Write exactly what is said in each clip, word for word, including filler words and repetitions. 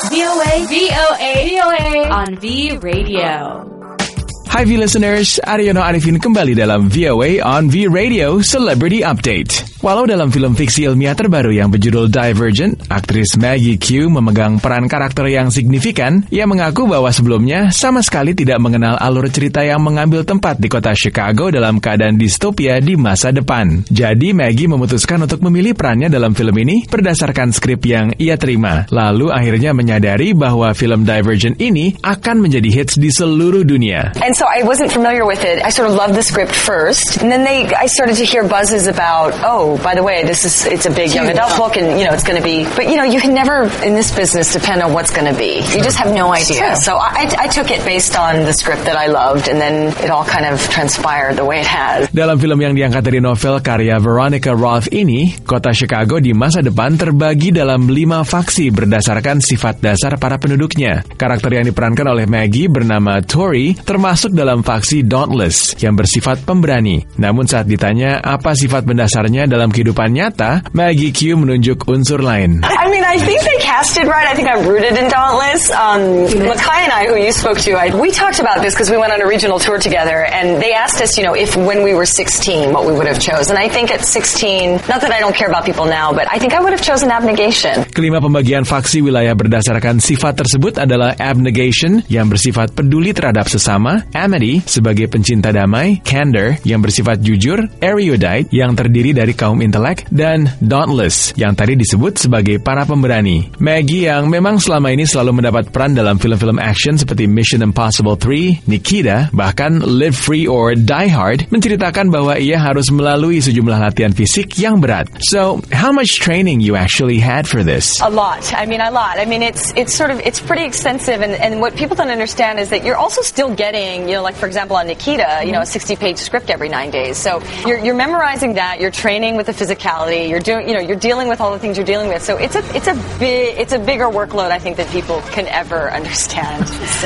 V O A, V O A, V O A on V Radio. Hai V listeners, Aryono Arifin kembali dalam V O A on V Radio Celebrity Update. Walau dalam film fiksi ilmiah terbaru yang berjudul Divergent, aktris Maggie Q memegang peran karakter yang signifikan, ia mengaku bahwa sebelumnya sama sekali tidak mengenal alur cerita yang mengambil tempat di kota Chicago dalam keadaan distopia di masa depan. Jadi Maggie memutuskan untuk memilih perannya dalam film ini berdasarkan skrip yang ia terima. Lalu akhirnya menyadari bahwa film Divergent ini akan menjadi hits di seluruh dunia. And so I wasn't familiar with it. I sort of loved the script first, and then they, I started to hear buzzes about, oh, by the way, this is, it's a big young adult book, and you know, it's going to be, but you know, you can never in this business depend on what's going to be. You just have no idea. So I, I took it based on the script that I loved, and then it all kind of transpired the way it has. Dalam film yang diangkat dari novel karya Veronica Roth ini, kota Chicago di masa depan terbagi dalam lima faksi berdasarkan sifat dasar para penduduknya. Karakter yang diperankan oleh Maggie bernama Tori termasuk dalam faksi Dauntless yang bersifat pemberani. Namun saat ditanya apa sifat mendasarnya dalam kehidupan nyata, Maggie Q menunjuk unsur lain. I mean, I think they cast it right. I think I'm rooted in Dauntless. Um, Makai and I, who you spoke to, I, we talked about this because we went on a regional tour together, and they asked us, you know, if when we were sixteen, what we would have chosen. I think at sixteen, not that I don't care about people now, but I think I would have chosen abnegation. Kelima pembagian faksi wilayah berdasarkan sifat tersebut adalah abnegation yang bersifat peduli terhadap sesama, Amity sebagai pencinta damai, Candor yang bersifat jujur, Erudite yang terdiri dari kaum intelek, dan Dauntless yang tadi disebut sebagai para pemberani. Maggie yang memang selama ini selalu mendapat peran dalam film-film action seperti Mission Impossible three, Nikita, bahkan Live Free or Die Hard, menceritakan bahwa ia harus melalui sejumlah latihan fisik yang berat. So, how much training you actually had for this? A lot. I mean, a lot. I mean, it's it's sort of, it's pretty extensive, and, and what people don't understand is that you're also still getting, you know, like for example on Nikita, you know, a sixty-page script every nine days. So you're you're memorizing that, you're training with the physicality, you're doing, you know, you're dealing with all the things you're dealing with. So it's a it's a big it's a bigger workload I think that people can ever understand.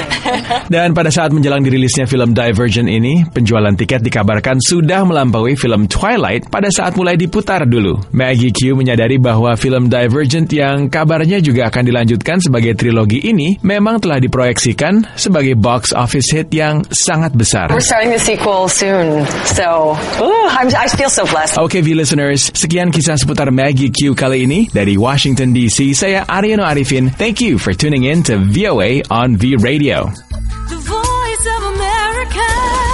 Dan pada saat menjelang dirilisnya film Divergent ini, penjualan tiket dikabarkan sudah melampaui film Twilight pada saat mulai diputar dulu. Maggie Q menyadari bahwa film Divergent yang kabarnya juga akan dilanjutkan sebagai trilogi ini memang telah diproyeksikan sebagai box office hit yang sangat besar. We're starting the sequel soon, so ooh, I'm, I feel so blessed. Oke, V listeners, sekian kisah seputar Maggie Q kali ini dari Washington D C. Saya Aryono Arifin. Thank you for tuning in to V O A on V Radio. The Voice of America.